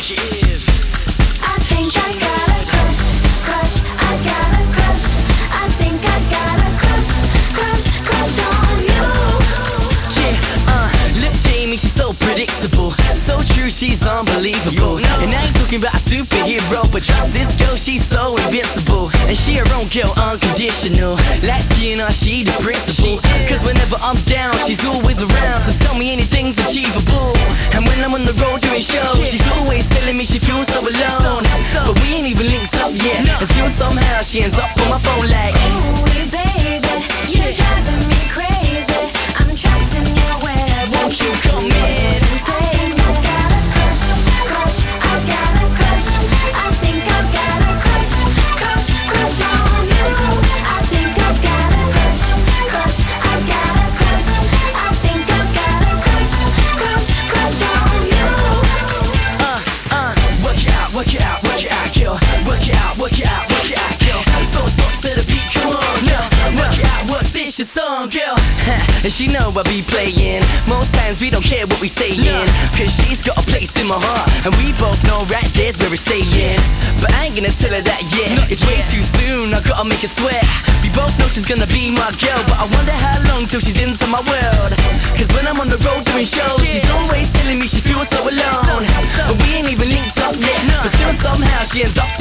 she is. I think I got a crush, crush, I got a crush. I think I got a crush, crush, crush on you. Yeah, look Jamie, she's so predictable, so true, she's unbelievable. And I ain't talking about a superhero, but trust this girl, she's so invincible. And she her own girl, unconditional. Like skin on, she the principal. Cause whenever I'm down, she's always around to tell me anything's achievable. And when I'm on the road doing shows, she's always telling me she feels so alone. But we ain't even linked up yet, and still somehow she ends up on my phone like, ooh, baby, you're driving me crazy. I'm trapped in your web, won't you come in and save me? I got a crush, crush, I got a crush. I think I got a crush, crush, crush on you. I think I got a crush, crush, I got a crush. I think I got a crush, crush, crush on you. work it out, girl. Work it out, work it out, work it out, girl. Don't stop to the beat, come on, girl. Work it out, work this your song, girl. And she know I be playing. Most times we don't care what we saying, cause she's got a place in my heart, and we both know right there's where it's staying. But I ain't gonna tell her that yet, it's way too soon, I gotta make her sweat. We both know she's gonna be my girl, but I wonder how long till she's into my world. Cause when I'm on the road doing shows, she's always telling me she feels so alone. But we ain't even linked up yet, but still somehow she ends up